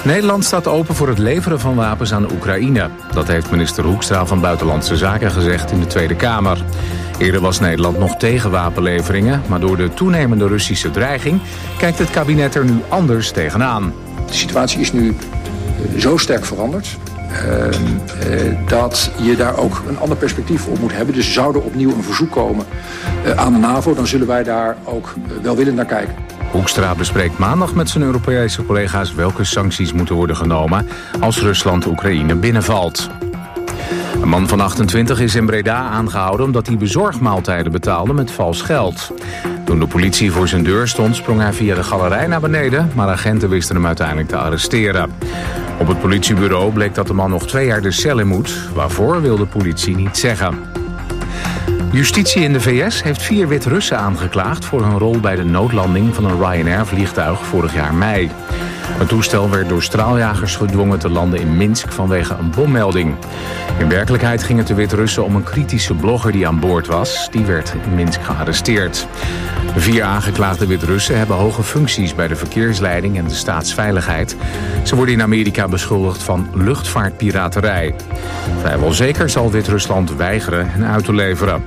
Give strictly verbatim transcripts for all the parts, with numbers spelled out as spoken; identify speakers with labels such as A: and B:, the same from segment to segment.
A: Nederland staat open voor het leveren van wapens aan Oekraïne. Dat heeft minister Hoekstra van Buitenlandse Zaken gezegd in de Tweede Kamer. Eerder was Nederland nog tegen wapenleveringen, maar door de toenemende Russische dreiging kijkt het kabinet er nu anders tegenaan.
B: De situatie is nu zo sterk veranderd uh, uh, dat je daar ook een ander perspectief op moet hebben. Dus zou er opnieuw een verzoek komen uh, aan de NAVO, dan zullen wij daar ook uh, welwillend naar kijken.
A: Hoekstra bespreekt maandag met zijn Europese collega's welke sancties moeten worden genomen als Rusland Oekraïne binnenvalt. Een man van achtentwintig is in Breda aangehouden omdat hij bezorgmaaltijden betaalde met vals geld. Toen de politie voor zijn deur stond, sprong hij via de galerij naar beneden, maar agenten wisten hem uiteindelijk te arresteren. Op het politiebureau bleek dat de man nog twee jaar de cel in moet. Waarvoor wil de politie niet zeggen. Justitie in de V S heeft vier Wit-Russen aangeklaagd voor hun rol bij de noodlanding van een Ryanair-vliegtuig vorig jaar mei. Het toestel werd door straaljagers gedwongen te landen in Minsk vanwege een bommelding. In werkelijkheid ging het de Wit-Russen om een kritische blogger die aan boord was. Die werd in Minsk gearresteerd. De vier aangeklaagde Wit-Russen hebben hoge functies bij de verkeersleiding en de staatsveiligheid. Ze worden in Amerika beschuldigd van luchtvaartpiraterij. Vrijwel zeker zal Wit-Rusland weigeren hen uit te leveren.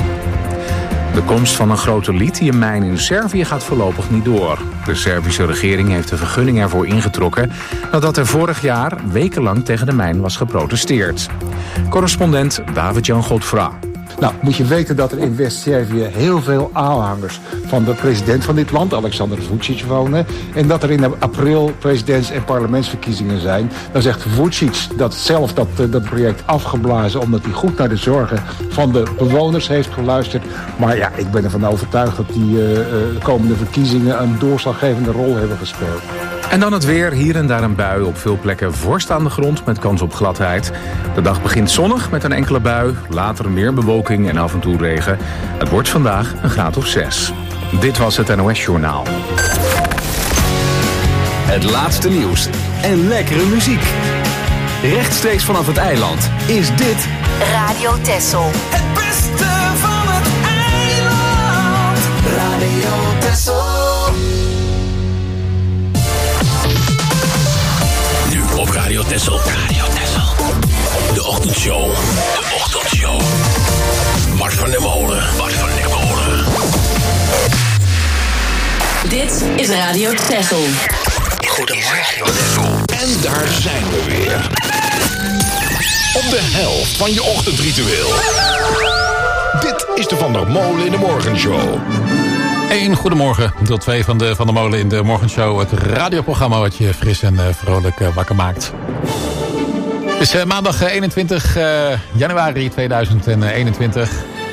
A: De komst van een grote lithiummijn in Servië gaat voorlopig niet door. De Servische regering heeft de vergunning ervoor ingetrokken nadat er vorig jaar wekenlang tegen de mijn was geprotesteerd. Correspondent David-Jan Godfra.
C: Nou, moet je weten dat er in West-Servië heel veel aanhangers van de president van dit land, Alexander Vučić, wonen. En dat er in april presidents- en parlementsverkiezingen zijn. Dan zegt Vučić dat zelf dat, dat project afgeblazen omdat hij goed naar de zorgen van de bewoners heeft geluisterd. Maar ja, ik ben ervan overtuigd dat die uh, de komende verkiezingen een doorslaggevende rol hebben gespeeld.
A: En dan het weer. Hier en daar een bui. Op veel plekken vorst aan de grond met kans op gladheid. De dag begint zonnig met een enkele bui. Later meer bewolking en af en toe regen. Het wordt vandaag een graad of zes. Dit was het N O S Journaal.
D: Het laatste nieuws en lekkere muziek. Rechtstreeks vanaf het eiland is dit
E: Radio Texel.
F: Het beste van het eiland. Radio Texel.
G: Op Radio Texel. Radio Texel. De ochtendshow. De ochtendshow. Bart van der Molen. Bart van der Molen.
E: Dit is Radio Texel.
G: Goedemorgen, Texel. En daar zijn we weer. Op de helft van je ochtendritueel. Dit is de Van der Molen in de Morgenshow.
H: Een goedemorgen, deel twee van de Van der Molen in de Morgenshow. Het radioprogramma wat je fris en uh, vrolijk uh, wakker maakt. Het is uh, maandag uh, eenentwintig januari tweeduizend eenentwintig.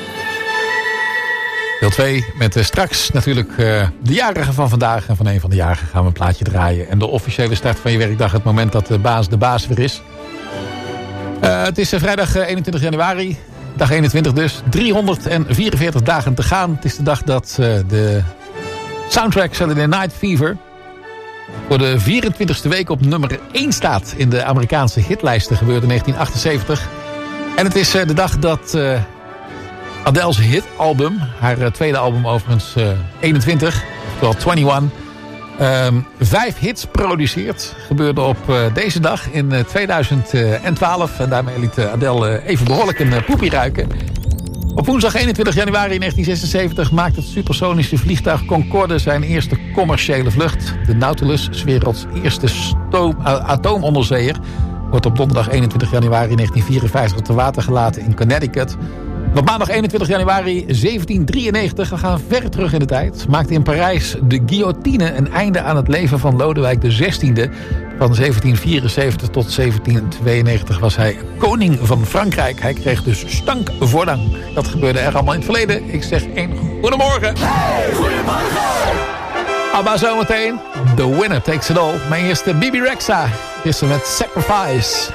H: Deel twee met uh, straks natuurlijk uh, de jarigen van vandaag. En van een van de jarigen gaan we een plaatje draaien. En de officiële start van je werkdag, het moment dat de baas de baas weer is. Uh, het is uh, vrijdag uh, eenentwintig januari. Dag eenentwintig dus. driehonderdvierenveertig dagen te gaan. Het is de dag dat uh, de soundtrack Saturday Night Fever voor de vierentwintigste week op nummer één staat in de Amerikaanse hitlijsten. Gebeurde in negentien achtenzeventig. En het is uh, de dag dat uh, Adele's hitalbum, haar uh, tweede album overigens uh, eenentwintig, oftewel eenentwintig, Um, vijf hits produceert. Gebeurde op uh, deze dag in uh, tweeduizend twaalf. En daarmee liet uh, Adele uh, even behoorlijk een uh, poepie ruiken. Op woensdag eenentwintig januari negentien zesenzeventig maakt het supersonische vliegtuig Concorde zijn eerste commerciële vlucht. De Nautilus, 's werelds eerste stoom, uh, atoomonderzeeër, wordt op donderdag eenentwintig januari negentien vierenvijftig te water gelaten in Connecticut. Op maandag eenentwintig januari zeventien drieënnegentig, we gaan ver terug in de tijd, maakte in Parijs de guillotine een einde aan het leven van Lodewijk de zestiende. Van zeventien vierenzeventig tot zeventien tweeënnegentig was hij koning van Frankrijk. Hij kreeg dus stank voor dank. Dat gebeurde er allemaal in het verleden. Ik zeg één goedemorgen.
F: Hey, goedemorgen.
H: Maar zometeen, the winner takes it all. Mijn eerste Bibi Rexha is er met Sacrifice.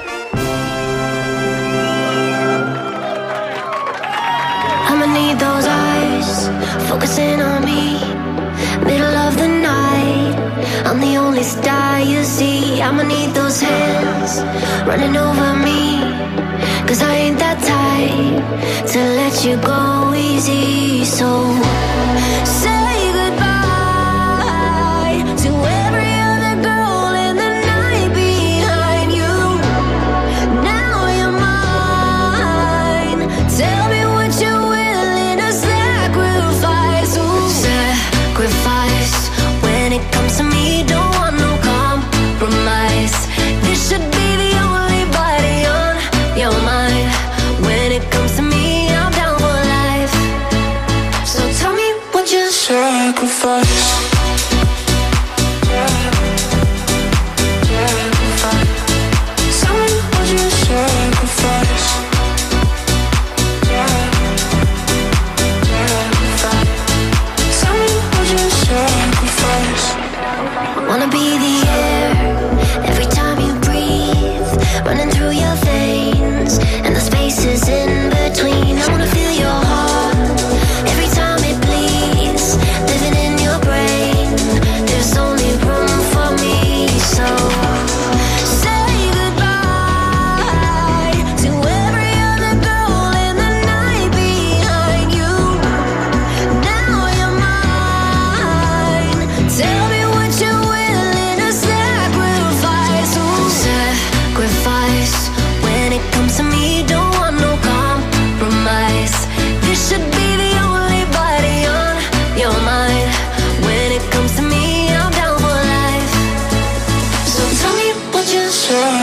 I: I'ma need those eyes focusing on me. Middle of the night, I'm the only star you see. I'ma need those hands running over me. Cause I ain't that type to let you go easy. So say goodbye to every other girl in the night.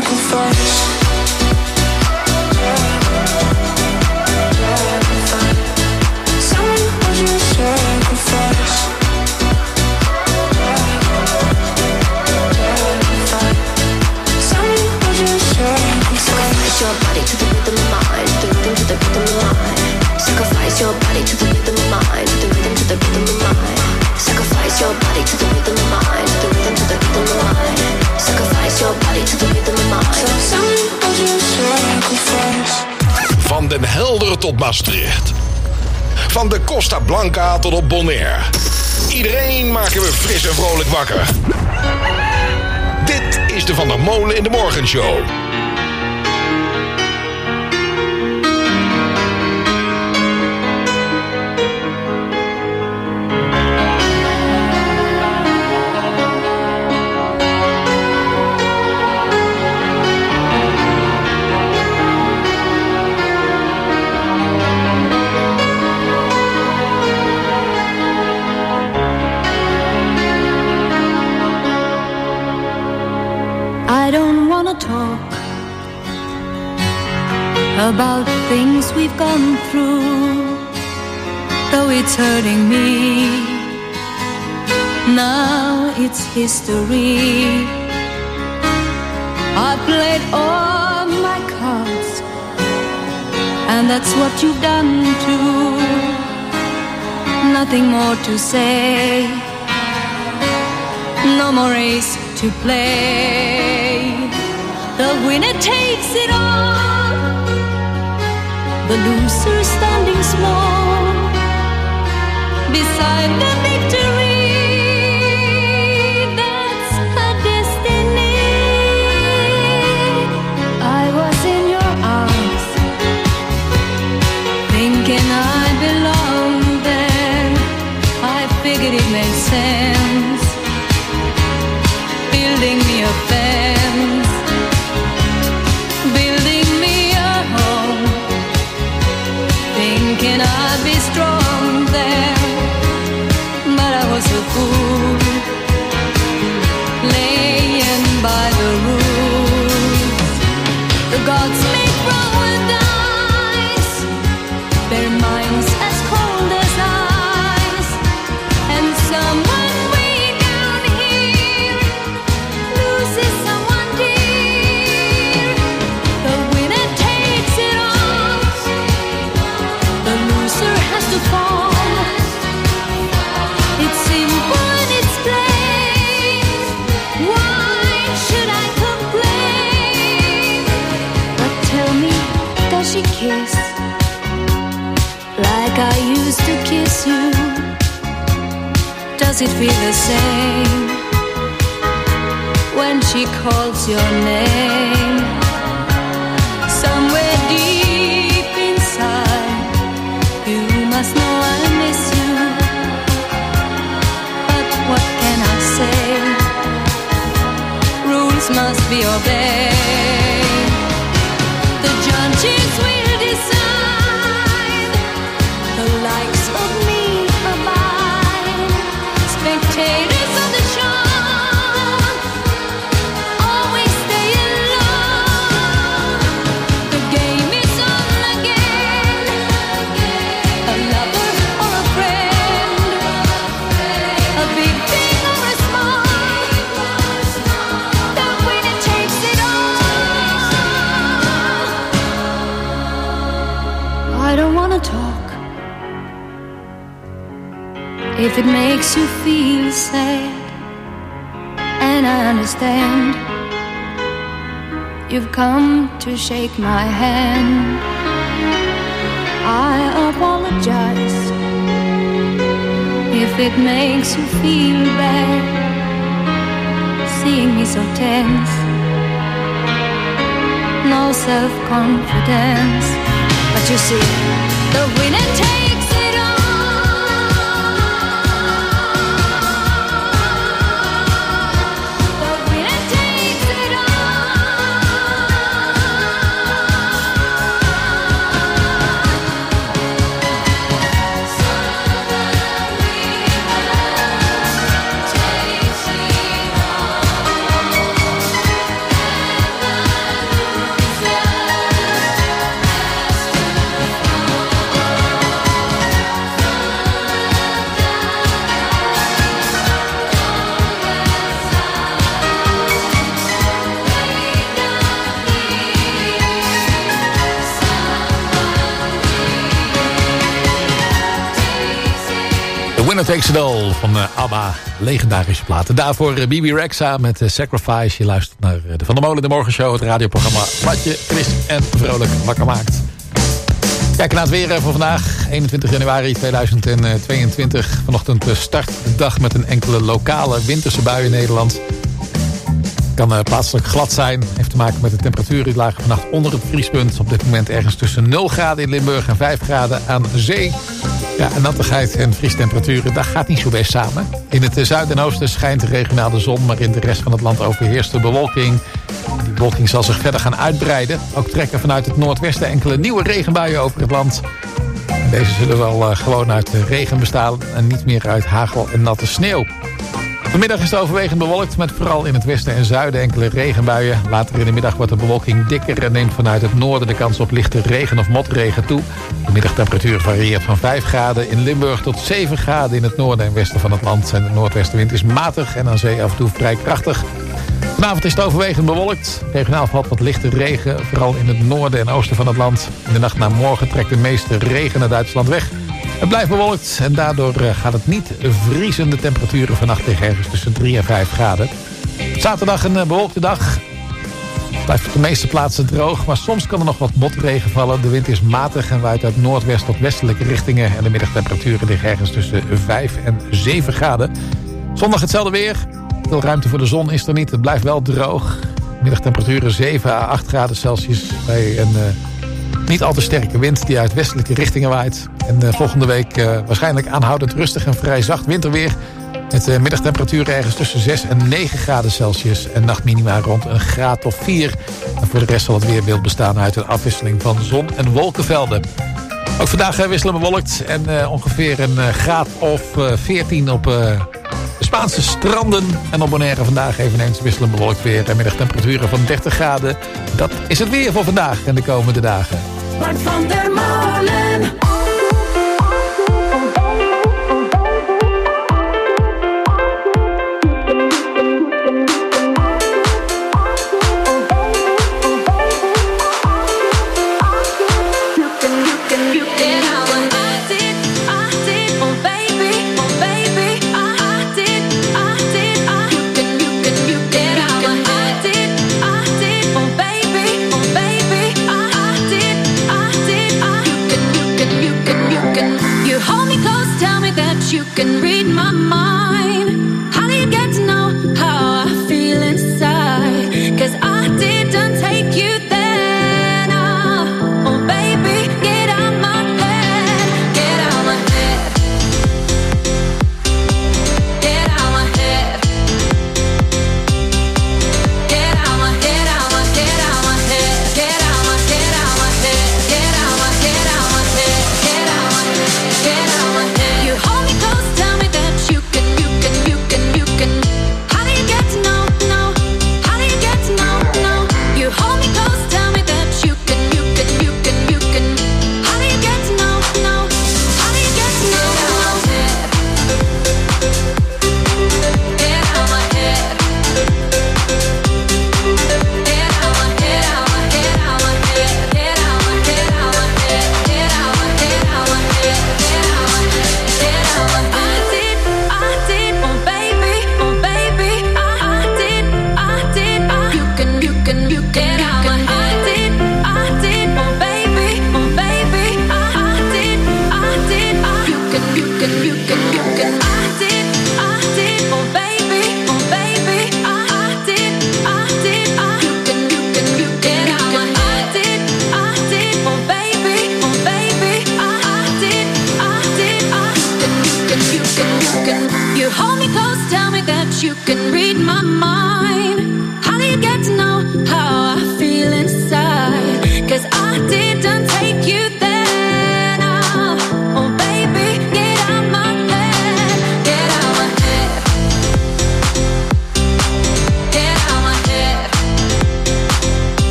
F: sacrifice. Son, would you sacrifice? Son, would you sacrifice?
I: Your body to the rhythm of mine, the rhythm to the rhythm of mine. Sacrifice your body to the rhythm of mine, the rhythm to the rhythm of mine. Sacrifice your body to the rhythm of mine, the rhythm to the rhythm of mine. Sacrifice your body to the rhythm of mine.
G: Van Den Helder tot Maastricht. Van de Costa Blanca tot op Bonaire. Iedereen maken we fris en vrolijk wakker. Dit is de Van der Molen in de Morgenshow.
J: Talk about things we've gone through, though it's hurting me. Now it's history. I played all my cards, and that's what you've done too. Nothing more to say, no more race to play. The winner takes it all, the loser standing small beside the victory. That's her destiny. I was in your arms, thinking I belonged there. I figured it made sense, building me a fence, thinking I'd be strong there, but I was a fool, laying by the rules. The gods make roll dice, their minds as cold as ice, and someone way down here loses someone dear. The winner takes it all, has to fall. It's simple and it's plain. Why should I complain? But tell me, does she kiss like I used to kiss you? Does it feel the same when she calls your name? Somewhere deep inside, you must know I miss you, but what can I say? Rules must be obeyed. The judges will decide, the likes of me abide. Spectators of the show always stay alone. The game is on again. A lover or a friend, a big thing or a small, the winner takes it all. I don't wanna talk if it makes you feel sad, and I understand. You've come to shake my hand. I apologize if it makes you feel bad, seeing me so tense, no self-confidence. But you see, the winner takes it all. The winner takes it all.
H: Winner Takes It All van uh, ABBA. Legendarische platen. Daarvoor uh, B B Rexha met uh, Sacrifice. Je luistert naar uh, de Van der Molen de Morgenshow. Het radioprogramma wat je fris en vrolijk wakker maakt. Kijken naar het weer uh, voor vandaag. eenentwintig januari tweeduizend tweeëntwintig. Vanochtend uh, start de dag met een enkele lokale winterse bui in Nederland. Kan uh, plaatselijk glad zijn. Heeft te maken met de temperatuur. Die lagen vannacht onder het vriespunt. Op dit moment ergens tussen nul graden in Limburg en vijf graden aan zee. Ja, en nattigheid en vriestemperaturen, dat gaat niet zo best samen. In het zuiden en oosten schijnt regionaal de zon, maar in de rest van het land overheerst de bewolking. Die bewolking zal zich verder gaan uitbreiden. Ook trekken vanuit het noordwesten enkele nieuwe regenbuien over het land. En deze zullen wel uh, gewoon uit regen bestaan en niet meer uit hagel en natte sneeuw. Vanmiddag is het overwegend bewolkt met vooral in het westen en zuiden enkele regenbuien. Later in de middag wordt de bewolking dikker en neemt vanuit het noorden de kans op lichte regen of motregen toe. De middagtemperatuur varieert van vijf graden in Limburg tot zeven graden in het noorden en westen van het land. En de noordwestenwind is matig en aan zee af en toe vrij krachtig. Vanavond is het overwegend bewolkt. Regionaal valt wat lichte regen, vooral in het noorden en oosten van het land. In de nacht naar morgen trekt de meeste regen naar Duitsland weg. Het blijft bewolkt en daardoor gaat het niet vriezen. De temperaturen vannacht liggen ergens tussen drie en vijf graden. Zaterdag een bewolkte dag. Het blijft op de meeste plaatsen droog, maar soms kan er nog wat motregen vallen. De wind is matig en waait uit noordwest tot westelijke richtingen. En de middagtemperaturen liggen ergens tussen vijf en zeven graden. Zondag hetzelfde weer. Veel ruimte voor de zon is er niet. Het blijft wel droog. Middagtemperaturen zeven à acht graden Celsius bij een... Uh, Niet al te sterke wind die uit westelijke richtingen waait. En uh, volgende week uh, waarschijnlijk aanhoudend rustig en vrij zacht winterweer. Met uh, middagtemperaturen ergens tussen zes en negen graden Celsius. En nachtminima rond een graad of vier. En voor de rest zal het weerbeeld bestaan uit een afwisseling van zon- en wolkenvelden. Ook vandaag uh, wisselen bewolkt. En uh, ongeveer een uh, graad of uh, veertien op uh, de Spaanse stranden. En op Bonaire vandaag eveneens wisselen bewolkt weer. En middagtemperaturen van dertig graden. Dat is het weer voor vandaag en de komende dagen.
F: Bart van der Molen.
J: You can read my mind. How do you get to know how I feel inside? 'Cause I didn't take you there. No. Oh baby, get out my head. Get out my head. Get out my head. Get out my head, out my head, out my head. Get out my head, out my head. Get out my head, out my head. Get out my head, get out my head. You hold me close, tell me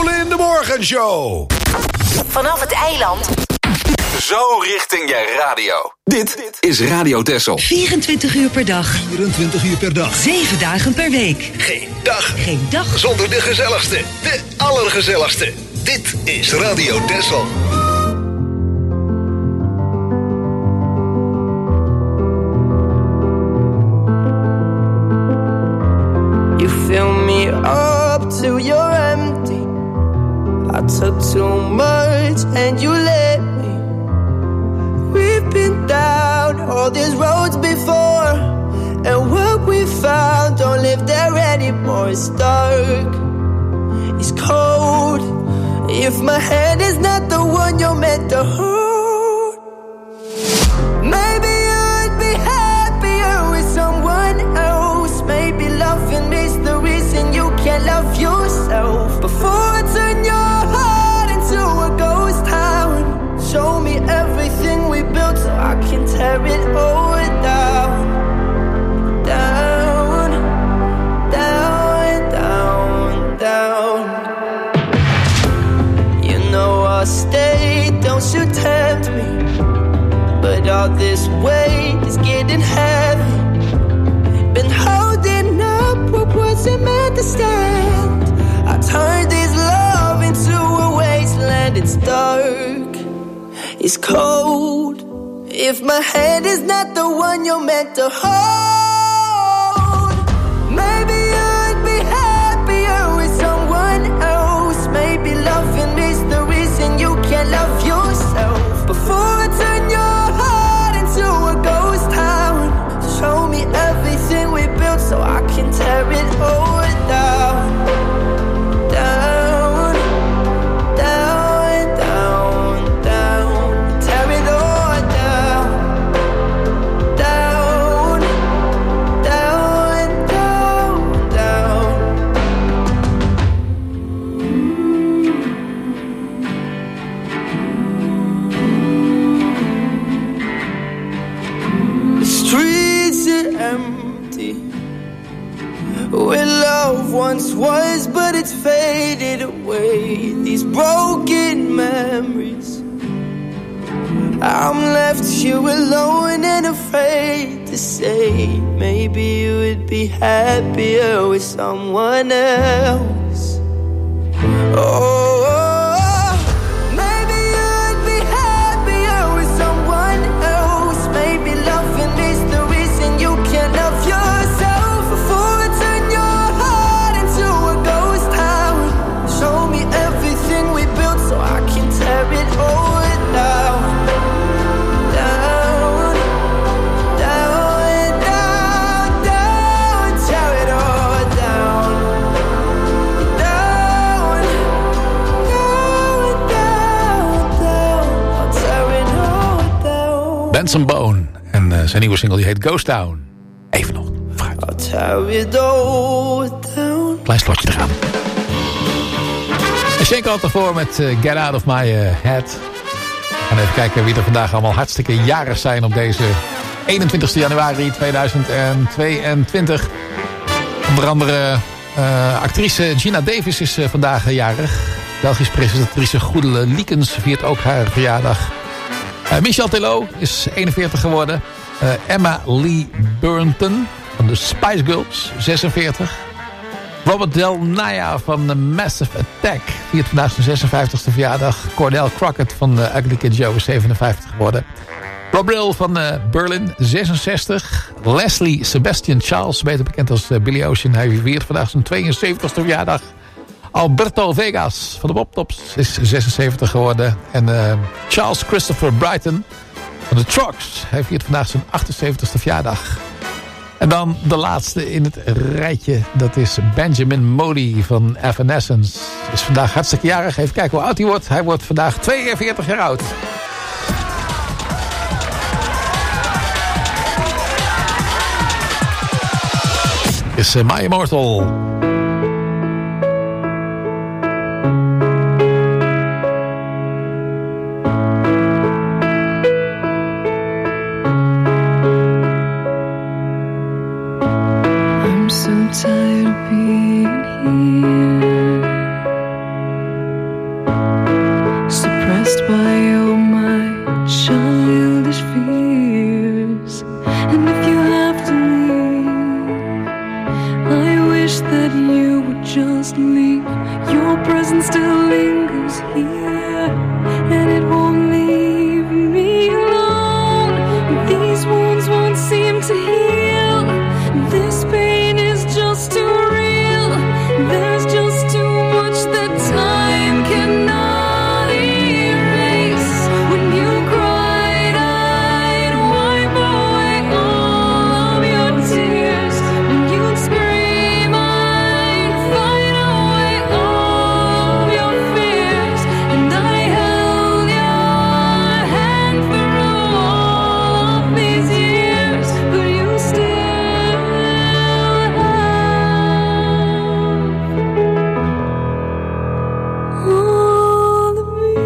G: Molen in de Morgenshow.
E: Vanaf het eiland.
D: Zo richting je radio. Dit is Radio Texel.
K: vierentwintig uur per dag.
L: vierentwintig uur per dag.
K: zeven dagen per week.
L: Geen dag.
K: Geen dag.
L: Zonder de gezelligste. De allergezelligste. Dit is Radio Texel.
M: You fill me up till you're empty. I took too much and you let me. We've been down all these roads before, and what we found don't live there anymore. It's dark, it's cold. If my hand is not the one you're meant to hold, maybe you'd be happier with someone else. Maybe loving is the reason you can't love yourself. Before I turn your heart into a ghost town, show me everything we built so I can tear it all down. Down, down, down, down. You know I'll stay, don't you tempt me. But all this weight is getting heavy. Been holding up what wasn't meant to stand. I turned this love into a wasteland. It's dark, it's cold. If my hand is not the one you're meant to hold, maybe you'd be happier with someone else. Maybe loving is the reason you can't love yourself. Before I turn your heart into a ghost town, show me everything we built so I can tear it all down. Down, down, down, down. Tear it all down. Down, down, down, down. The streets are empty where love once was, but it's faded away. These broken memories, I'm left here alone and afraid to say, maybe you would be happier with someone else. Oh, maybe you'd be happier with someone else. Maybe loving is the reason you can't love yourself. Before I turn your heart into a ghost town, show me everything we built so I can tear it all down. Down, down, down, down. Tear it all down. Down, down, down, down. I'll tear it all down.
H: Benson Boone. En uh, zijn nieuwe single die heet Ghost Town. Even nog. Vooruit.
M: I'll tear it all down.
H: Klein slotje eraan. En Shake had ervoor met uh, Get Out of My uh, Head. We gaan even kijken wie er vandaag allemaal hartstikke jarig zijn op deze eenentwintigste januari tweeduizend tweeëntwintig. Onder andere uh, actrice Gina Davis is uh, vandaag uh, jarig. Belgisch presentatrice Goedele Liekens viert ook haar verjaardag. Uh, Michel Tello is eenenveertig geworden. Uh, Emma Lee Burnton van de Spice Girls, zesenveertig. Robert Del Naya van The Massive Attack viert vandaag zijn zesenvijftigste verjaardag. Cordell Crockett van uh, Ugly Kid Joe is zevenenvijftig geworden. Rob Brill van uh, Berlin, zesenzestig. Leslie Sebastian Charles, beter bekend als uh, Billy Ocean. Hij viert vandaag zijn tweeënzeventigste verjaardag. Alberto Vegas van de Bob Tops is zesenzeventig geworden. En uh, Charles Christopher Brighton van de Trucks. Hij viert vandaag zijn achtenzeventigste verjaardag. En dan de laatste in het rijtje. Dat is Benjamin Modi van Evanescence. Is vandaag hartstikke jarig. Even kijken hoe oud hij wordt. Hij wordt vandaag tweeënveertig jaar oud. Is uh, My Immortal.
J: I'm so tired of being here. lingers here, and it won't leave me alone. These wounds won't seem to heal. This pain is just too real. There's just too much that time cannot erase. When you cried, I'd wipe away all of your tears. When you'd scream, I'd fight away all of your fears. And I held your hand through all of these years, but you still have all of me.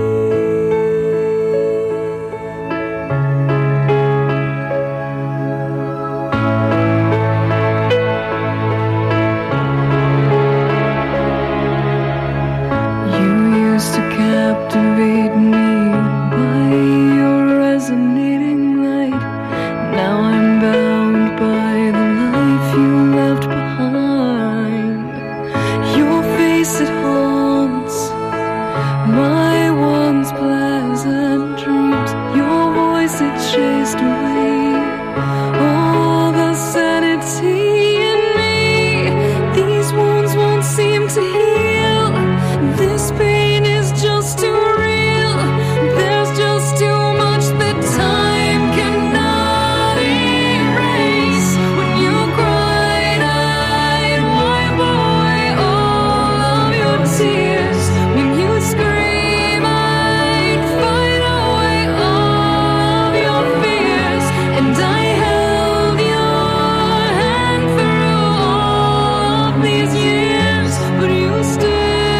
J: You used to captivate me by your resonating light. Now I'm bound by the life you left behind. Your face, it haunts my once pleasant dreams. Your voice, it chased away all the sanity in me. These wounds won't seem to heal. This pain is just too real. There's just too much that time cannot erase. When you cried, I'd wipe away all of your tears. When you scream, I'd fight away all of your fears. And I held your hand through all of these years, but you still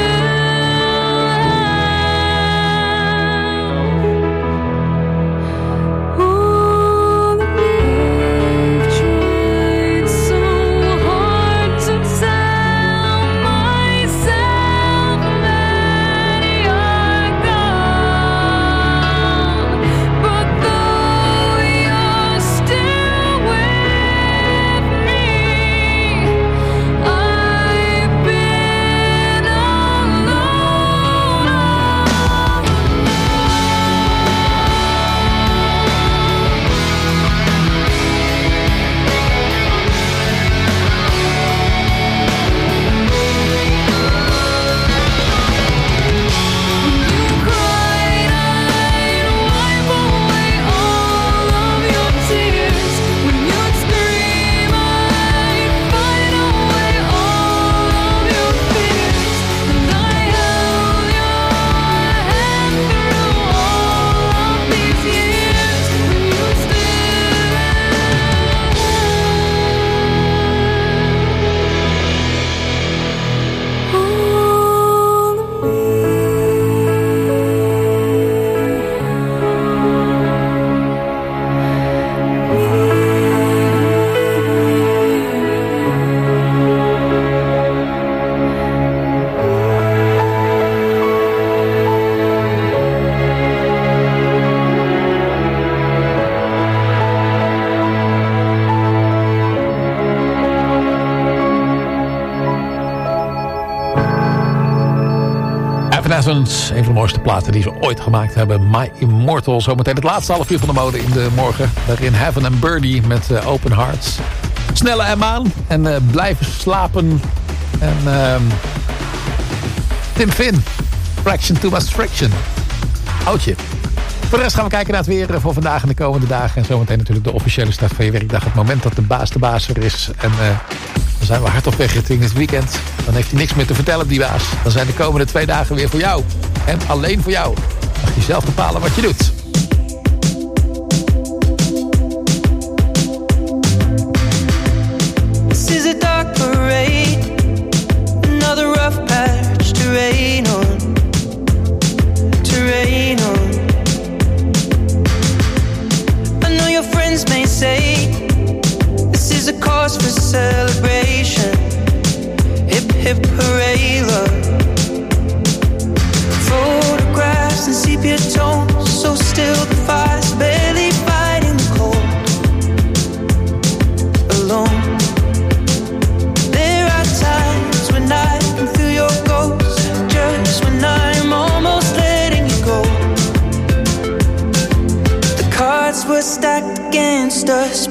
J: all of me. I've tried so hard to tell myself that you're gone, but though you're still with me, I've been alone all When you cried, I'd wipe away all of your tears. When you'd scream, I'd fight away all of your fears. And I held your hand through all of these years, when you still all of me.
H: Evanescence, een van de mooiste platen die ze ooit gemaakt hebben. My Immortal. Zometeen het laatste half uur van de mode in de morgen. Daarin Heaven and Birdie met uh, Open Hearts. Snelle M aan en uh, blijven slapen. En uh, Tim Finn. Fraction to Must Friction. Oudje. Voor de rest gaan we kijken naar het weer voor vandaag en de komende dagen. En zometeen natuurlijk de officiële start van je werkdag. Het moment dat de baas de baas er is. En uh, dan zijn we hard op weg richting dit weekend. Dan heeft hij niks meer te vertellen, die baas. Dan zijn de komende twee dagen weer voor jou. En alleen voor jou. Mag je zelf bepalen wat je doet.
M: This is a dark parade, another rough patch to rain on, to rain on. I know your friends may say this is a cause for celebration. Hip hip hooray, love. Photographs and sepia tones, so still the fire's barely fighting the cold. Alone. There are times when I can feel your ghost just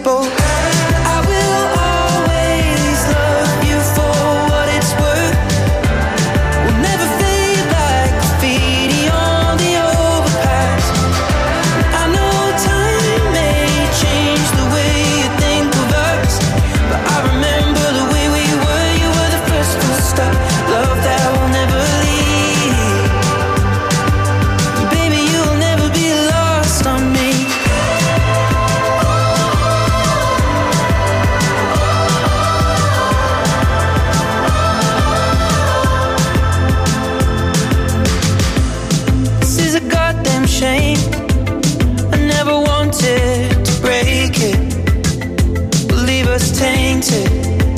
M: spoke. I will always love you for what it's worth. We'll never fade like graffiti on the overpass. I know time may change the way you think of us, but I remember the way we were. You were the first full stop, love that will never leave. Baby, you'll never be lost on me. This is a goddamn shame. I never wanted to break it, leave us tainted.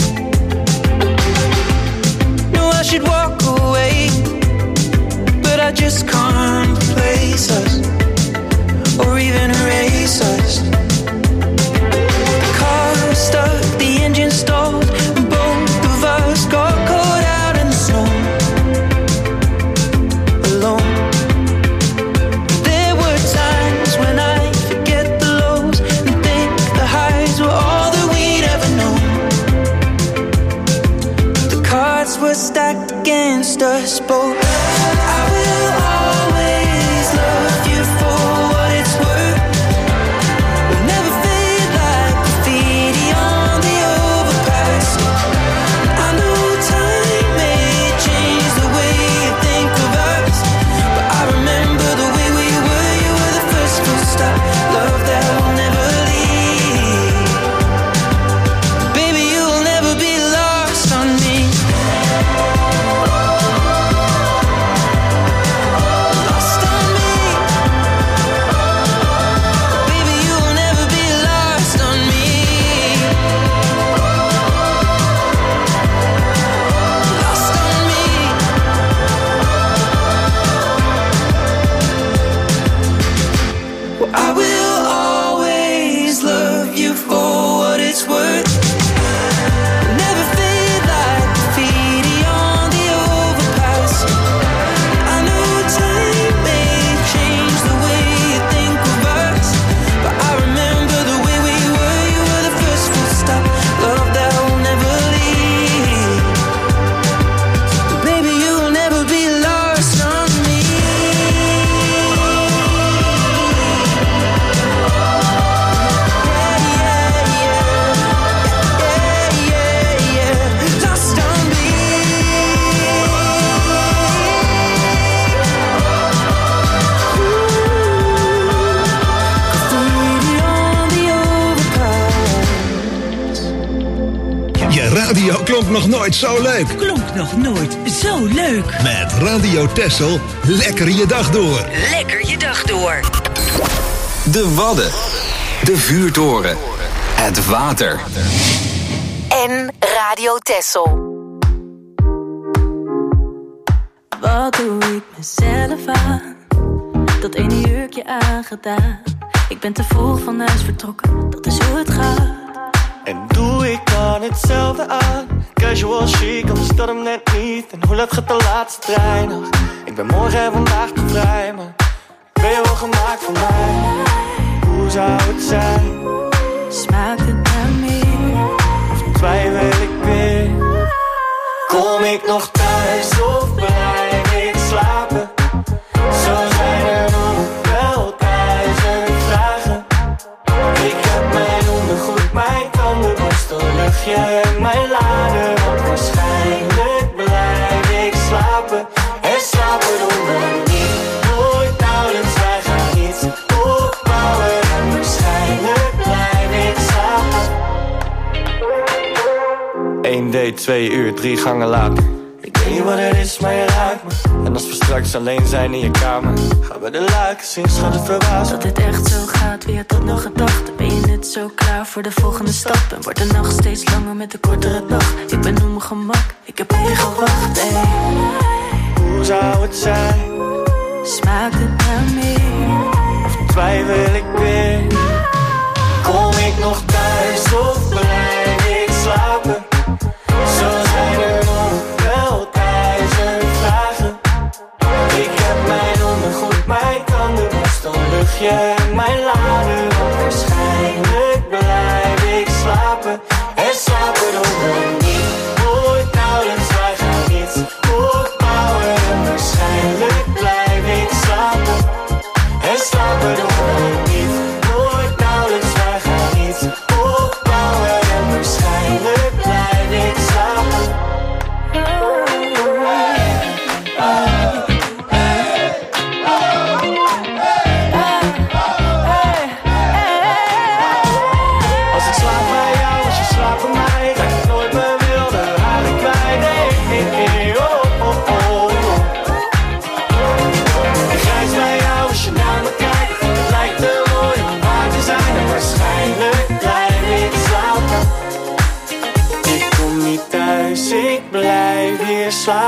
M: No, I should walk away, but I just can't replace us or even erase us. The car stuck, the engine stalled, and both of us got caught out in the snow, alone. There were times when I forget the lows and think the highs were all that we'd ever known. The cards were stacked against us both. I will always love you for what it's worth. We'll never fade like graffiti on the overpass. I know time may change the way you think of us, but I remember the way we were. You were the first full stop, love that will never leave. Baby, you'll never be lost on me. Lost on me. Baby, you'll never be lost on me. Lost on me. Well, I will always love you for what it's worth. Never fade like graffiti on the overpass. I know time may change the way you think of us, but I remember the way we were. You were the first full stop, love that will never leave. Baby, you'll never be lost on me. Yeah, yeah, yeah, yeah, yeah, lost on me. Graffiti on the overpass.
L: Je radio klonk nog nooit zo leuk.
K: Klonk nog nooit zo leuk.
L: Met Radio Texel, lekker je dag door.
K: Lekker je dag door.
D: De Wadden. De vuurtoren. Het water.
E: En Radio Texel.
J: Wat doe ik mezelf aan? Dat ene jurkje aangedaan. Ik ben te vroeg van huis vertrokken, dat is hoe het gaat.
N: En doe ik dan hetzelfde aan? Casual chic, anders dat hem net niet. En hoe laat gaat de laatste trein nog? Ik ben morgen en vandaag te vrij, maar ben je wel gemaakt voor mij? Hoe zou het zijn?
J: Smaakt het naar meer?
N: Of twijfel ik weer? Kom ik nog thuis of blijf ik slapen? Zo zijn er nog wel duizend vragen. Ik heb mijn ondergoed, mijn tandenborstel, luchtje en mijn lader. Want waarschijnlijk blijf ik slapen. En slapen doen we niet, nooit nauwelijks. Wij gaan iets opbouwen. En waarschijnlijk blijf ik slapen. Eén date, twee uur, drie gangen later. Ik weet niet wat het is, maar je raakt me. En als we straks alleen zijn in je kamer, gaan we de luiken zien, schat het verbaasd.
J: Dat dit echt zo gaat, wie had dat nog gedacht? Ben je net zo klaar voor de volgende stap? En wordt de nacht steeds langer met de kortere dag? Ik ben op mijn gemak, ik heb op je gewacht, ey.
N: Hoe zou het zijn?
J: Smaakt het naar meer?
N: Of twijfel ik weer? Kom ik nog thuis of blijf ik slapen? Zo zijn er nog wel duizend vragen. Ik heb mijn ondergoed, mijn tandenborstel, luchtje en mijn lader. Want waarschijnlijk blijf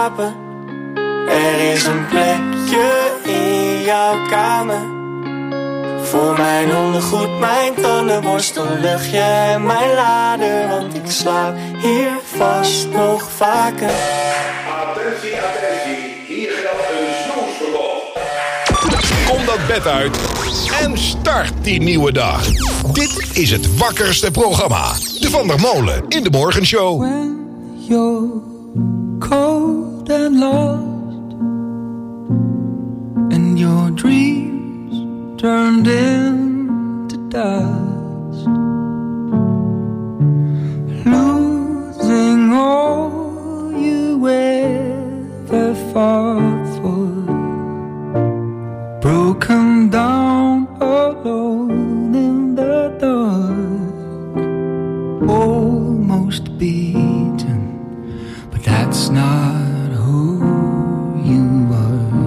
N: slapen. Er is een plekje in jouw kamer. Voor mijn ondergoed, mijn tandenborstel, luchtje en mijn lader. Want ik slaap hier vast nog vaker.
G: Attentie, attentie, hier geldt een snoesverbod. Kom dat bed uit en start die nieuwe dag. Dit is het wakkerste programma. De Van der Molen in de Morgenshow.
O: When you're cold and lost and your dreams turned into dust, losing all you ever fought for, broken down alone in the dark, almost beaten, but that's not who you are.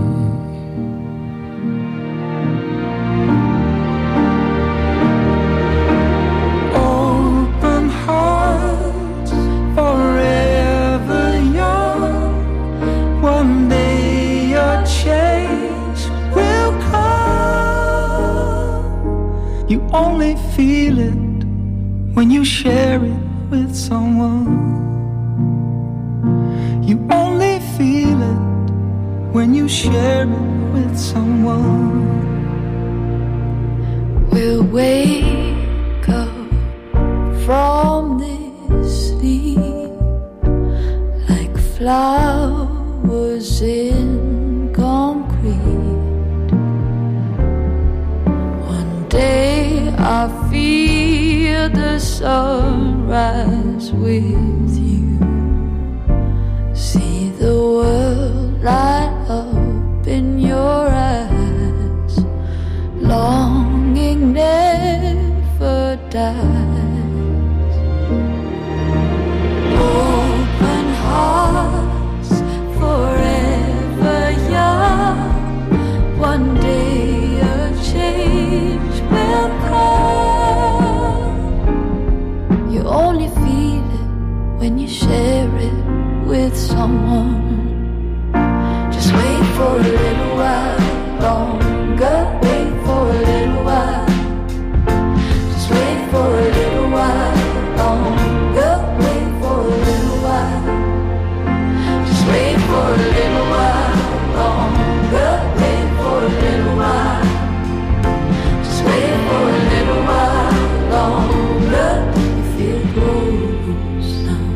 O: Open hearts, forever young. One day your change will come. You only feel it when you share it with someone. You only feel it when you share it with someone.
J: We'll wake up from this sleep like flowers in concrete. One day I feel the sunrise with you. See the world light up in your eyes. Longing never dies. Open hearts, forever young. One day a change will come. You only feel it when you share it with someone. Just wait for a little while longer. Wait for a little while. Just wait for a little while longer. Wait for a little while. Just wait for a little while longer. Wait for a little while. Just wait for a little while longer. You feel close now.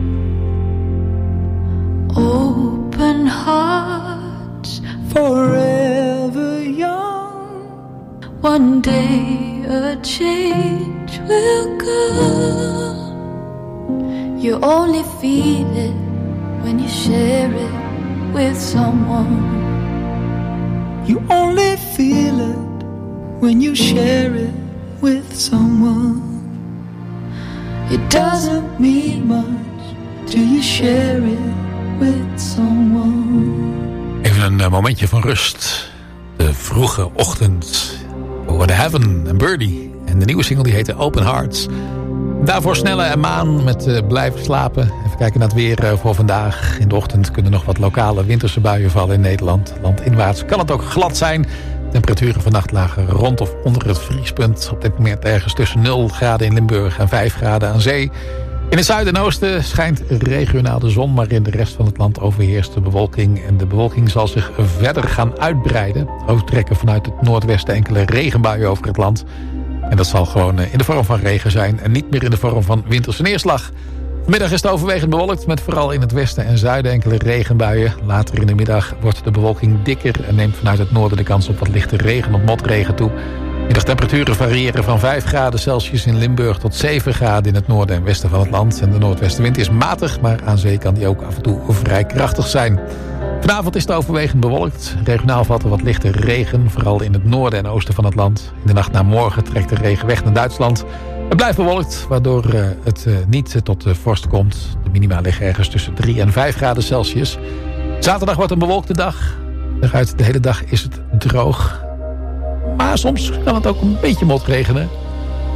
J: Open hearts, forever young. One day a change will come. You only feel it when you share it with someone.
O: You only feel it when you share it with someone. It doesn't mean much till you share it with someone.
H: Even een uh, momentje van rust. De vroege ochtend. We hoorden Heaven en Birdie. En de nieuwe single die heette Open Hearts. Daarvoor Snelle en Maan met uh, Blijven slapen. Even kijken naar het weer uh, voor vandaag. In de ochtend kunnen nog wat lokale winterse buien vallen in Nederland. Landinwaarts kan het ook glad zijn. Temperaturen vannacht lagen rond of onder het vriespunt. Op dit moment ergens tussen nul graden in Limburg en vijf graden aan zee. In het zuiden en oosten schijnt regionaal de zon, maar in de rest van het land overheerst de bewolking. En de bewolking zal zich verder gaan uitbreiden. Ook trekken vanuit het noordwesten enkele regenbuien over het land. En dat zal gewoon in de vorm van regen zijn en niet meer in de vorm van winterse neerslag. Vanmiddag is het overwegend bewolkt met vooral in het westen en zuiden enkele regenbuien. Later in de middag wordt de bewolking dikker en neemt vanuit het noorden de kans op wat lichte regen of motregen toe. Middagtemperaturen variëren van vijf graden Celsius in Limburg tot zeven graden in het noorden en westen van het land. En de noordwestenwind is matig, maar aan zee kan die ook af en toe vrij krachtig zijn. Vanavond is het overwegend bewolkt. Regionaal valt er wat lichte regen, vooral in het noorden en oosten van het land. In de nacht na morgen trekt de regen weg naar Duitsland. Het blijft bewolkt, waardoor uh, het uh, niet tot uh, vorst komt. De minima liggen ergens tussen drie en vijf graden Celsius. Zaterdag wordt een bewolkte dag. Daaruit de hele dag is het droog. Maar soms kan het ook een beetje motregenen.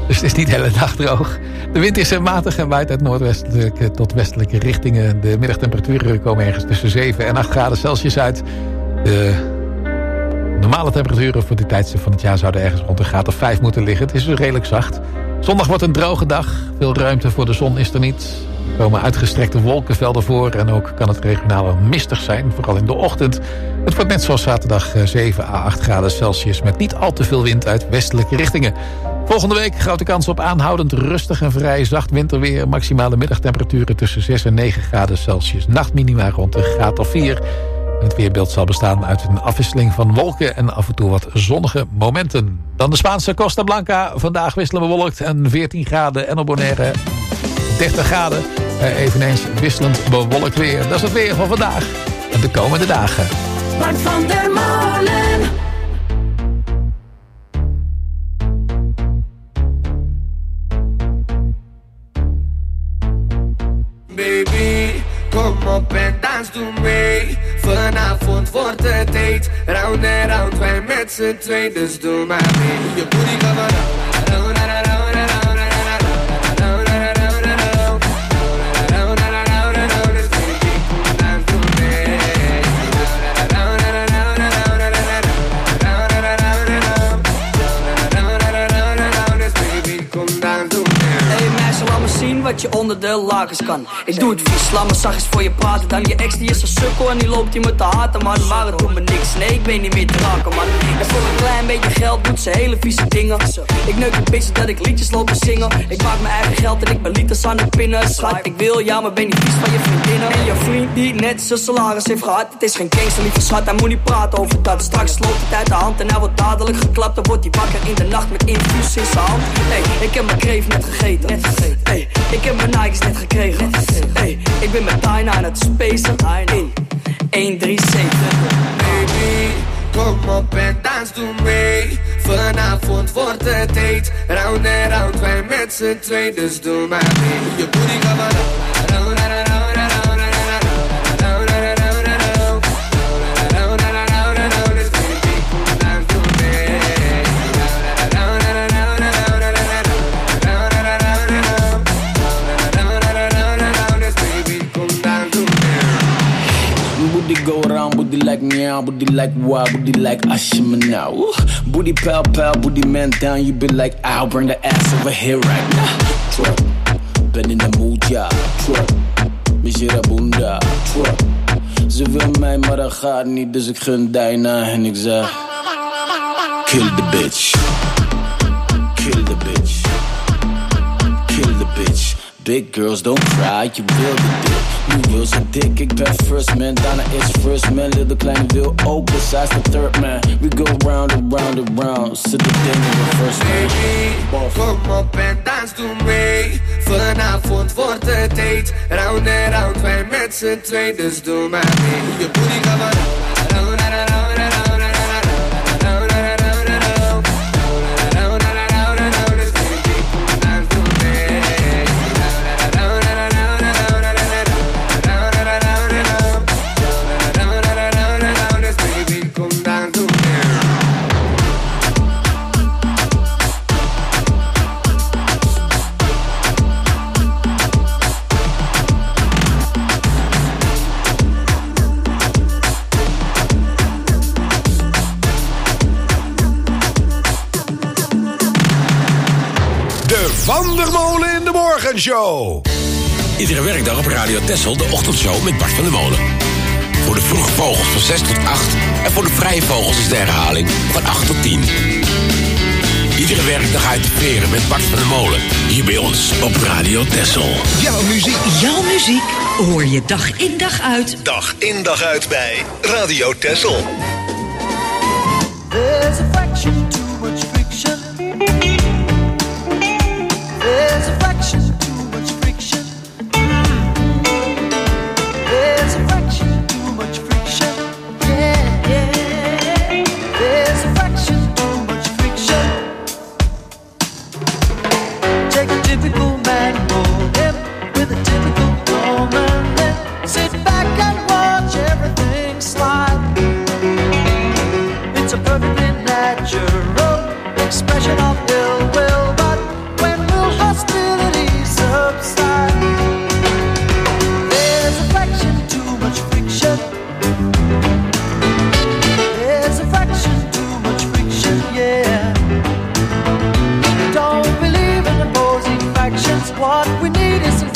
H: Dus het is niet de hele dag droog. De wind is matig en waait uit noordwestelijke tot westelijke richtingen. De middagtemperaturen komen ergens tussen zeven en acht graden Celsius uit. De normale temperaturen voor dit tijdstip van het jaar zouden ergens rond een graad of vijf moeten liggen. Het is dus redelijk zacht. Zondag wordt een droge dag. Veel ruimte voor de zon is er niet. Er komen uitgestrekte wolkenvelden voor en ook kan het regionaal mistig zijn, vooral in de ochtend. Het wordt net zoals zaterdag zeven à acht graden Celsius met niet al te veel wind uit westelijke richtingen. Volgende week grote kans op aanhoudend rustig en vrij zacht winterweer. Maximale middagtemperaturen tussen zes en negen graden Celsius. Nachtminima rond een graad of vier. Het weerbeeld zal bestaan uit een afwisseling van wolken en af en toe wat zonnige momenten. Dan de Spaanse Costa Blanca. Vandaag wisselen bewolkt en veertien graden. En op Bonaire dertig graden. Eh, eveneens wisselend bewolkt weer. Dat is het weer van vandaag en de komende dagen.
F: Bart van der Molen.
M: Baby, kom op en dans, doe mee. Vanavond wordt het heet. Round en round, wij met z'n twee, dus doe maar mee. Je booty kan maar round, round, round, round, round, round.
P: Wat je onder de lakens kan. Ik doe het vies, laat me zachtjes voor je praten. Dan je ex die is een sukkel en die loopt hier met de haten, man. Maar het doet me niks, nee ik ben niet meer te raken, man. En voor een klein beetje geld doet ze hele vieze dingen. Ik neuk een bitch dat ik liedjes loop te zingen. Ik maak mijn eigen geld en ik ben liters aan het pinnen. Schat, ik wil jou, maar ben niet vies van je vriendinnen. En je vriend die net zijn salaris heeft gehad. Het is geen gangster, lieve schat, hij moet niet praten over dat. Straks loopt het uit de hand en hij wordt dadelijk geklapt. Dan wordt hij wakker in de nacht met infuus in zijn hand. Hey, ik heb mijn kreef net gegeten. Net gegeten. Hey, ik heb mijn Nike's net gekregen. Hey, ik ben met Tyna aan het spacen. In één drie zeven.
M: Baby, kom op en dans, doe mee. Vanavond wordt het heet. Round en round, wij met z'n twee, dus doe maar mee. Je booty kan maar round, round, round, round, round.
Q: Go around, booty like meow, booty like wow, booty like Ashima now. Ooh. Booty pal pal, booty man down, you be like, I'll bring the ass over here right now. Truck, ben in de mood, ja. Truck, Mijera Bunda. Truck, ze wil mij, maar dat gaat niet, dus ik gun Dyna en ik zeg, kill the bitch. Kill the bitch. Kill the bitch. Big girls don't cry, je wil de dik. Je wil zijn dik, ik ben first man. Daarna is first man, little kleine wil ook. Besides the third man, we go round and round and round. Zit de ding in de first man.
M: Baby, kom op en dans, doe mee. Vanavond wordt het heet. Round en round, wij met z'n twee, dus doe maar mee. Je booty kan maar round, round, round, round, round.
G: Van der Molen in de Morgenshow.
R: Iedere werkdag op Radio Texel de ochtendshow met Bart van der Molen. Voor de vroege vogels van zes tot acht. En voor de vrije vogels is de herhaling van acht tot tien. Iedere werkdag uit de veren met Bart van der Molen. Hier bij ons op Radio Texel.
G: Jouw muziek.
K: Jouw muziek hoor je dag in dag uit.
L: Dag in dag uit bij Radio Texel.
S: There's a fraction too much friction. There's a fraction too much friction. There's a fraction too much friction. Yeah, yeah. There's a fraction too much friction. Take a typical man and roll him with a typical woman. Then sit back and watch everything slide. It's a perfectly natural expression of ill will, but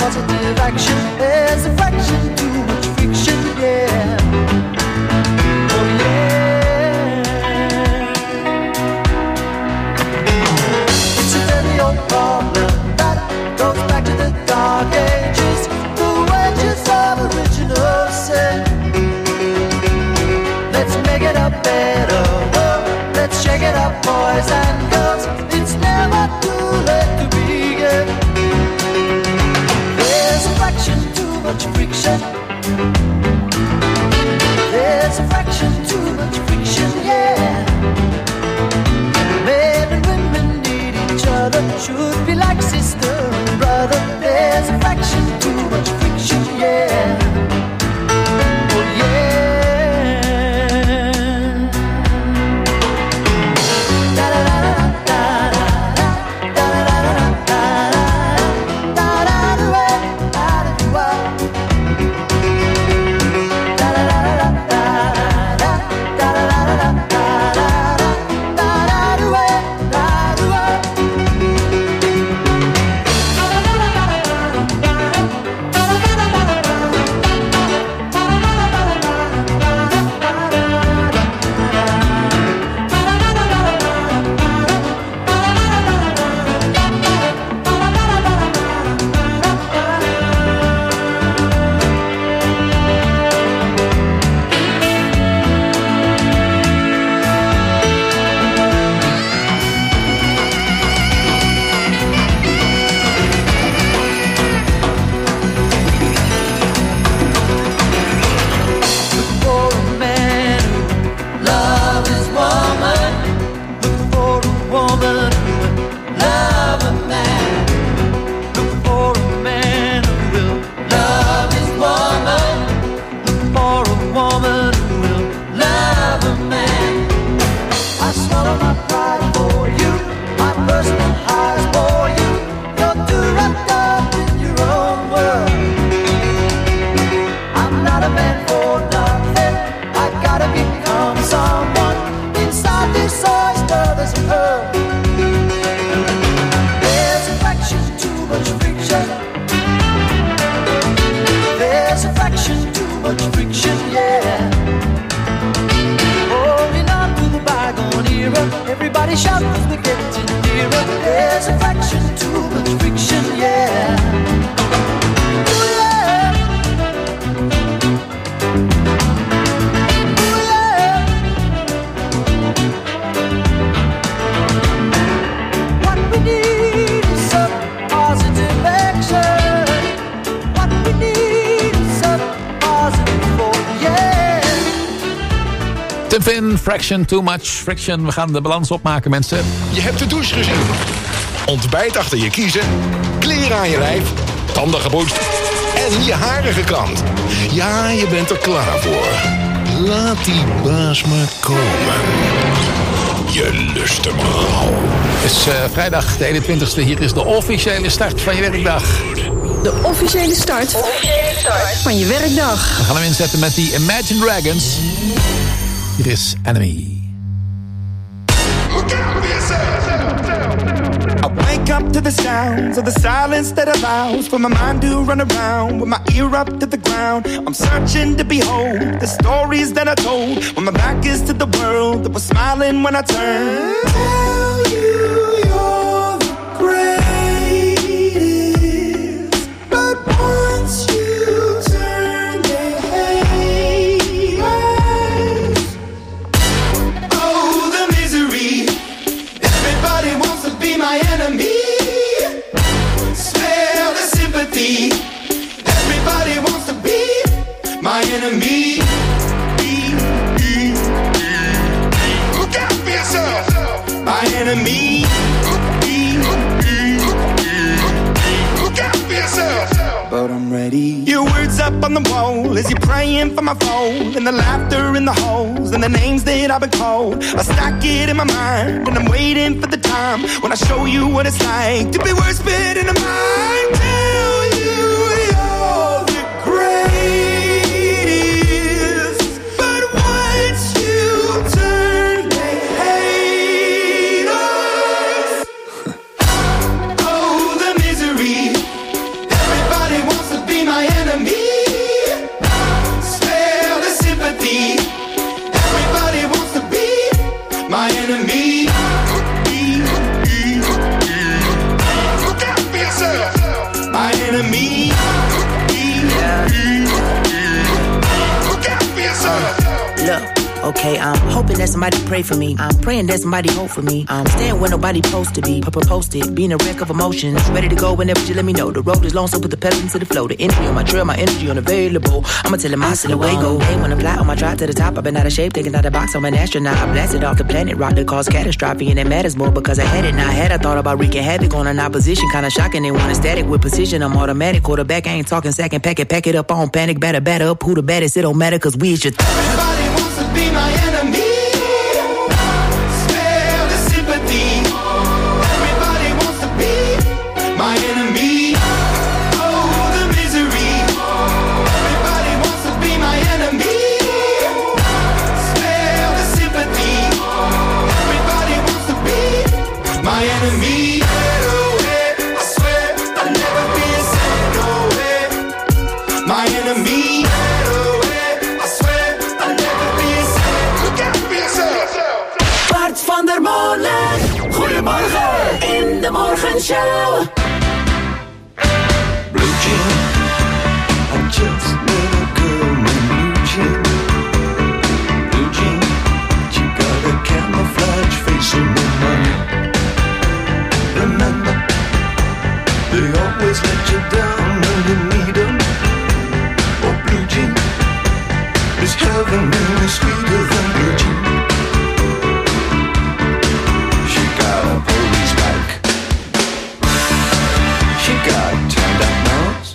S: positive action. There's a fraction too much friction, yeah. Oh yeah. It's a very old problem that goes back to the dark ages. The wages of original sin. Let's make it up better. Oh, let's shake it up, boys and girls. It's never too late to begin. There's a fraction too much friction. There's a fraction too much friction, yeah. Men and women need each other. Should be like sister and brother. There's a fraction too much friction, yeah. Oh yeah. Everybody shout 'cause we're getting nearer. There's a fraction too much friction, yeah. Ooh, yeah. Ooh, yeah. What we need is some positive action. What we need is some positive force, yeah.
H: Tim Finn, fraction, too much friction. We gaan de balans opmaken, mensen.
G: Je hebt de douche gezien. Ontbijt achter je kiezen. Kleren aan je lijf. Tanden gepoetst. En je haren gekamd. Ja, je bent er klaar voor. Laat die baas maar komen. Je lust hem al.
H: Het is uh, vrijdag de eenentwintigste. Hier is de officiële start van je werkdag.
T: De officiële start, officiële start van je werkdag.
H: We gaan hem inzetten met die Imagine Dragons. Hier is Enemy.
U: I wake up to the sounds of the silence that allows for my mind to run around with my ear up to the ground. I'm searching to behold the stories that I told when my back is to the world that was smiling when I turned. Tell you you're the greatest, but once you turn they hate us. Oh, the misery. Everybody wants to be my enemy. Spare the sympathy. Everybody wants to be my enemy. Look out for yourself. My enemy. Look out for yourself. But I'm ready. Your words up on the wall as you're praying for my phone, and the laughter in the holes and the names that I've been called. I stack it in my mind and I'm waiting for the time when I show you what it's like to be worse fit in the mind. Tell you you're the greatest, but once you turn they hate us. Oh, the misery. Everybody my enemy. Look out for yourself, my enemy. Look out for yourself.
B: Look. Okay, I'm hoping that somebody pray for me. I'm praying that somebody hope for me. I'm staying where nobody supposed to be. Papa posted, being a wreck of emotions. Ready to go whenever you let me know. The road is long, so put the pedal into the flow. The entry on my trail, my energy unavailable. I'ma tell him I still away go. Hey, when I fly on my drive to the top, I've been out of shape, thinking out the box. I'm an astronaut. I blasted off the planet, rock that caused catastrophe, and it matters more because I had it. Now I had I thought about wreaking havoc on an opposition, kinda shocking. They want a static with precision. I'm automatic. Quarterback, I ain't talking second pack it, pack it up on panic, batter, batter up. Who the baddest? It don't matter, cause we is your th-
U: Everybody wants to be my enemy. My enemy, oh the misery. Everybody wants to be my enemy. Spare the sympathy. Everybody wants to be my enemy. I swear I'll never be a sad no way. My enemy. I swear I'll never be a sad. Look out for yourself.
F: Bart van der Molen. Goedemorgen in de morgenshow.
U: I just met a girl named Blue Jean. Blue Jean, she got a camouflage face on her mind. Remember, they always let you down when you need them. Oh, Blue Jean, is heaven really sweeter than Blue Jean? She got a police bike. She got turned up nose.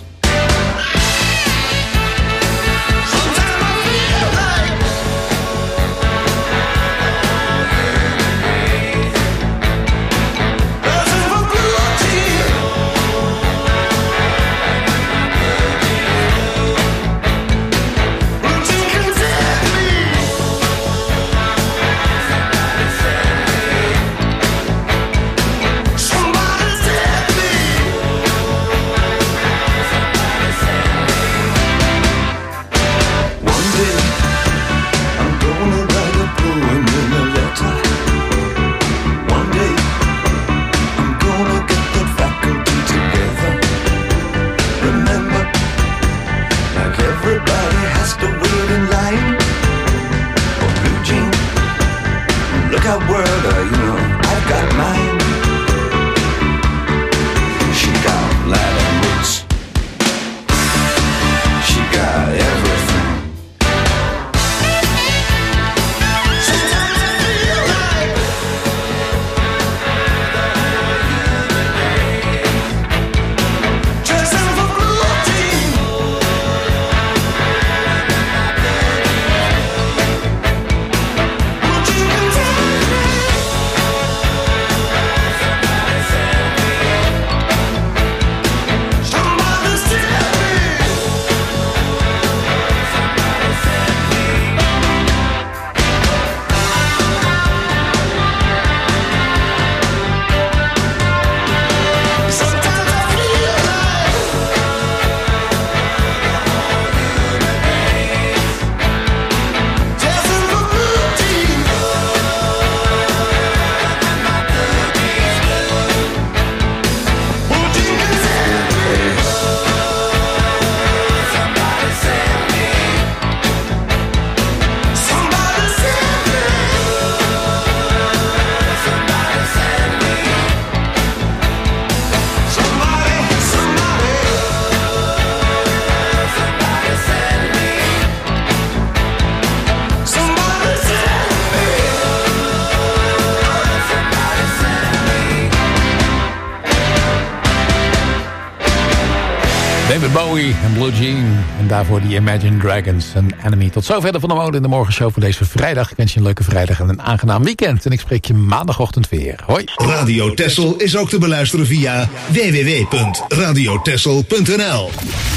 H: David Bowie en Blue Jean. En daarvoor die Imagine Dragons en Enemy. Tot zover de Van der Molen in de morgenshow voor deze vrijdag. Ik wens je een leuke vrijdag en een aangenaam weekend. En ik spreek je maandagochtend weer. Hoi.
G: Radio Texel is ook te beluisteren via w w w punt radio texel punt n l.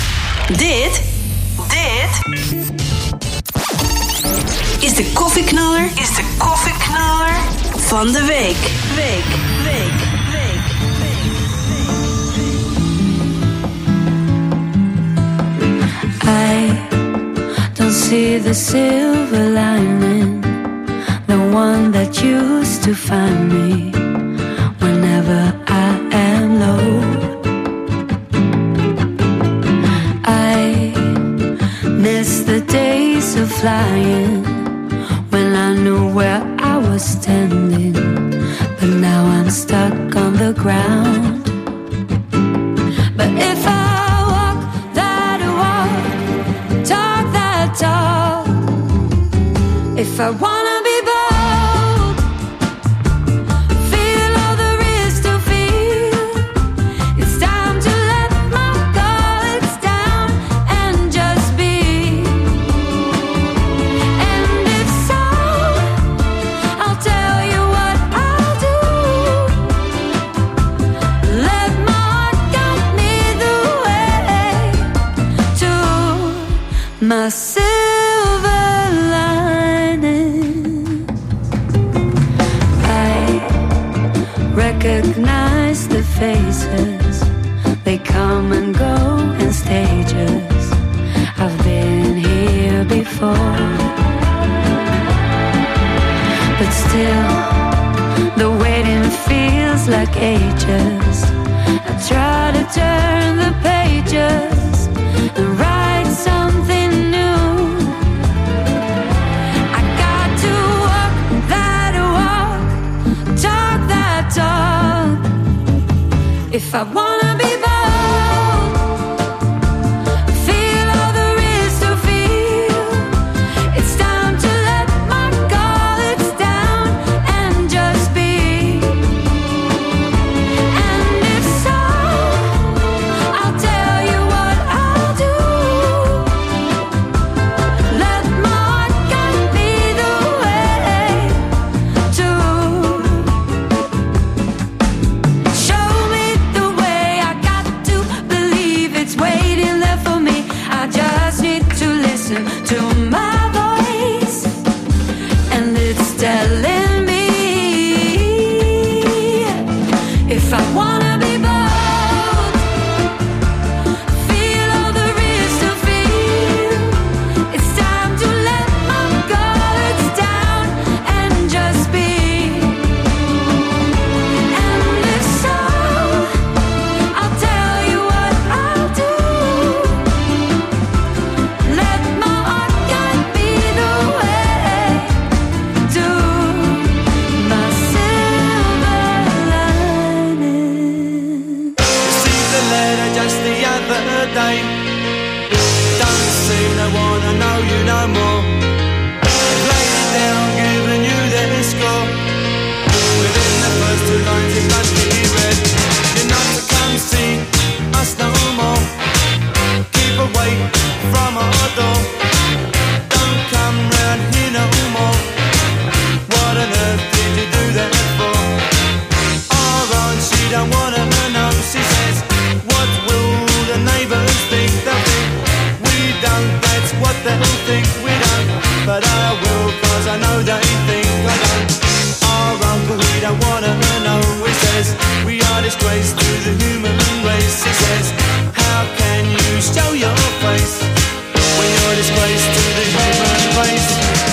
K: Dit, dit is de koffieknaller, is de koffieknaller van de week. Week, week.
J: I don't see the silver lining the one that used to find me whenever I am low. I miss the days of flying when I knew where I was standing, but now I'm stuck on the ground. But if I walk that walk, talk that talk, if I wanna be bold, feel all there is to feel, it's time to let my guards down and just be. And if so, I'll tell you what I'll do. Let my heart guide me the way to my silver lining. I recognize the faces, they come and go in stages. I've been here before, but still the waiting feels like ages. I try to turn the pages and write something new. I got to walk that walk, talk that talk, if I wanna be bold, feel all there is to feel, it's time to let my guards down and just be. And if so, I'll tell you what I'll do. Let my heart guide me the way to show me the way. I got to believe it's waiting there for me. I just need to listen to my voice, and it's telling me if I wanna be bold, feel all there is to feel, it's time to let my guards down and just be. And if so, I'll tell you what I'll do. Let my heart guide me the way to my silver lining.
N: Received a letter just the other day. Don't seem to wanna know you no more. Laid it down, giving you their score. Within the first two lines it must be read, you're not to come see us no more. Keep away from our door. Don't come round here no more. What on earth did you do that for? Our aunt, she don't wanna know. She says, what will the neighbours think? They'll think we don't, that's what they'll think. We don't, but I will, cause I know they think I don't. Our uncle, we don't wanna know. He says, we are disgrace to the human race. He says, how can you show your face when you're disgrace to the human race?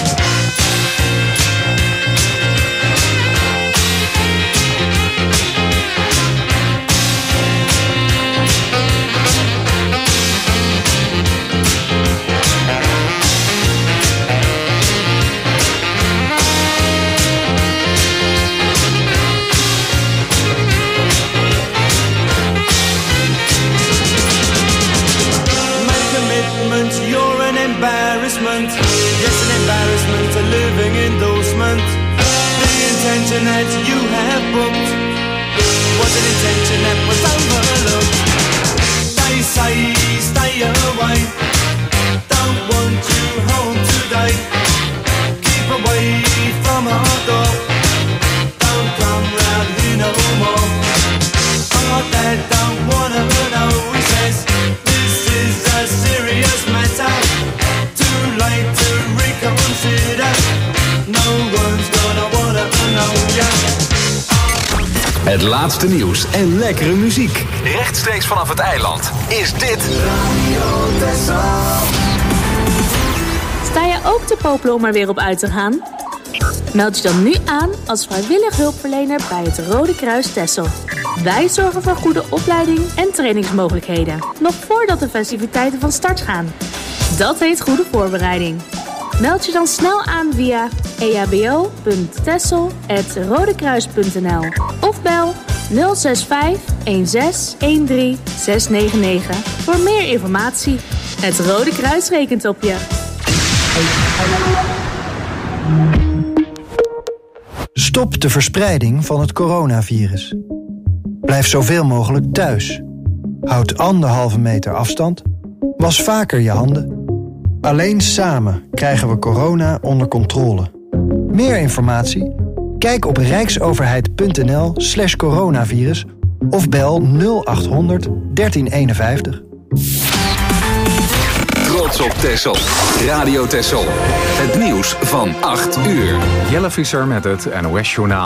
N: Make commitments, you're an embarrassment. Yes, an embarrassment, a living endorsement. The intention that you have booked was an intention that was overlooked. They say stay away, don't want you home today. Keep away from our door, don't come round here no more. Our dad don't wanna know, he says, this is a serious matter. Too late to reconsider, no one's gonna wanna know ya.
D: Het laatste nieuws en lekkere muziek. Rechtstreeks vanaf het eiland is dit Radio Texel.
C: Sta je ook te popelen om er weer op uit te gaan? Meld je dan nu aan als vrijwillig hulpverlener bij het Rode Kruis Texel. Wij zorgen voor goede opleiding en trainingsmogelijkheden, nog voordat de festiviteiten van start gaan. Dat heet goede voorbereiding. Meld je dan snel aan via e h b o punt texel apenstaartje rodekruis punt n l of bel nul zes vijf een zes een drie zes negen negen voor meer informatie. Het Rode Kruis rekent op je.
V: Stop de verspreiding van het coronavirus. Blijf zoveel mogelijk thuis. Houd anderhalve meter afstand. Was vaker je handen. Alleen samen krijgen we corona onder controle. Meer informatie? Kijk op rijksoverheid.nl slash coronavirus of bel nul achthonderd dertien eenenvijftig.
D: Trots op Texel. Radio Texel. Het nieuws van acht uur.
A: Jelle Visser met het N O S Journaal.